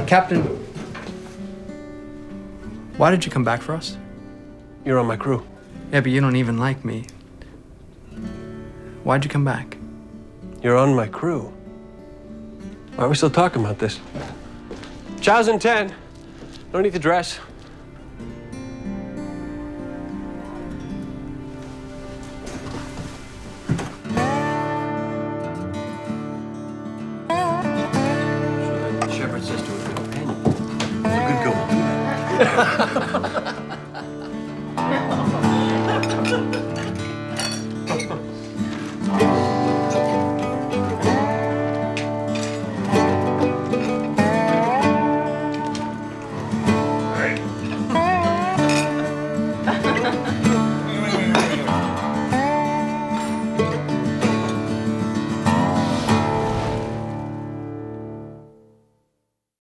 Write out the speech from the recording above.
Captain, why did you come back for us? You're on my crew. Yeah, but you don't even like me. Why'd you come back? You're on my crew. Why are we still talking about this? Chow's in 10. No need to dress. Shepherd's sister was a companion. A good girl will do that.